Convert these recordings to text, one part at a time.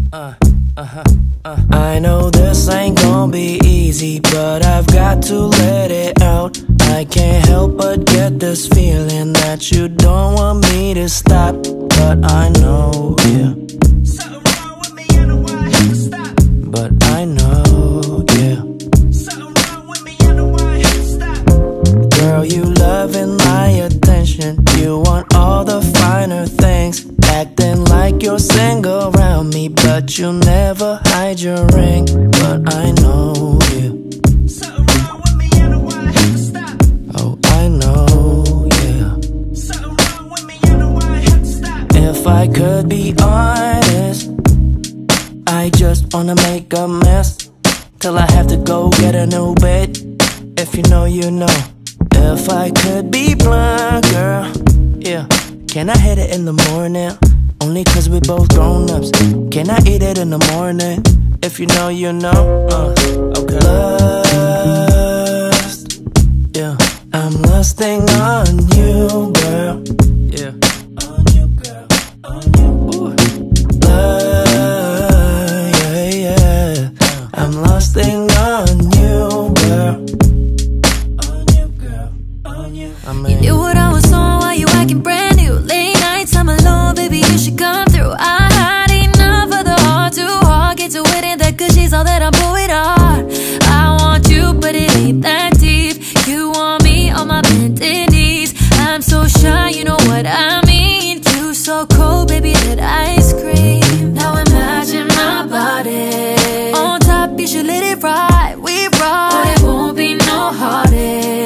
I know this ain't gonna be easy, but I've got to let it out. I can't help but get this feeling that you don't want me to stop. But I know, yeah, something wrong with me, I know why I have to stop. But I know, yeah, something wrong with me, I know why I have to stop. Girl, you loving my attention, you want all the finer things, acting like you're single around me, but you never hide your ring. But I know, yeah, something wrong with me, I know why I have to stop. Oh, I know, yeah, something wrong with me, I know why I have to stop. If I could be honest, I just wanna make a mess till I have to go get a new bed. If you know, you know. If I could be blunt, girl, yeah, can I hit it in the morning? Only cause we both grown-ups. Can I eat it in the morning? If you know, you know. Okay. Lust, yeah, I'm lusting on you, girl. Yeah, on you, girl, on you. Ooh. Lust, yeah, yeah, I'm lusting on you, girl. You knew what I was on while you acting brand new. Late nights, I'm alone, baby, you should come through. I had enough of the hard to hard. Get to it and that good, she's all that I'm doing hard. I want you, but it ain't that deep. You want me on my bended knees. I'm so shy, you know what I mean. You so cold, baby, that ice cream. Now imagine my body on top, you should let it ride. We ride, but it won't be no heartache.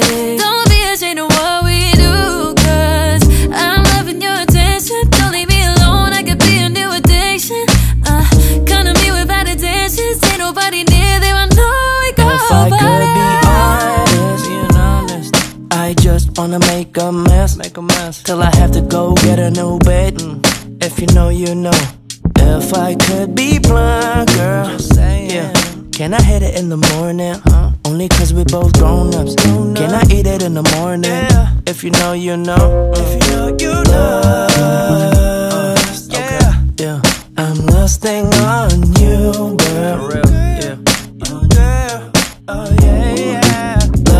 Wanna make a mess till I have to go get a new bed. If you know, you know. If I could be blunt, girl, yeah, can I hit it in the morning? Only cause we both grown-ups. Can I eat it in the morning? If you know, you know. If you know, you know. Yeah, yeah, I'm lusting on you, girl. Yeah, oh girl, oh yeah, yeah.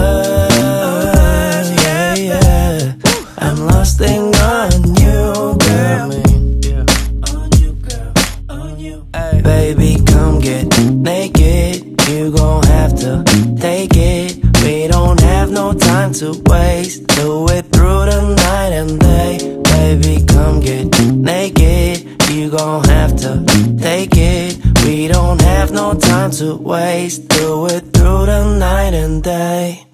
I'm lusting on you, girl. On you, girl, on you. Baby, come get naked. You gon' have to take it. We don't have no time to waste. Do it through the night and day. Baby, come get naked. You gon' have to take it. We don't have no time to waste. Do it through the night and day.